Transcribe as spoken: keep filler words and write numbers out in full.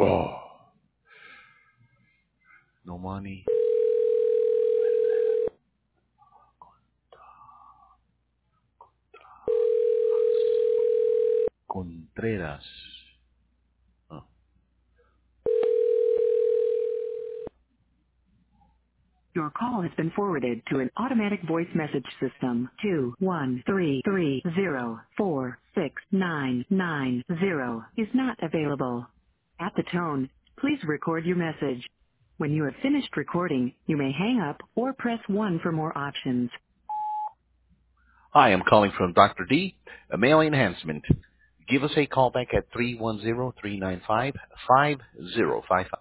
Oh, no money. Contreras. Oh. Your call has been forwarded to an automatic voice message system. Two one three three zero four six nine nine zero is not available. At the tone, please record your message. When you have finished recording, you may hang up or press one for more options. Hi, I'm calling from Doctor D, a male enhancement. Give us a call back at three one zero, three nine five, five zero five five.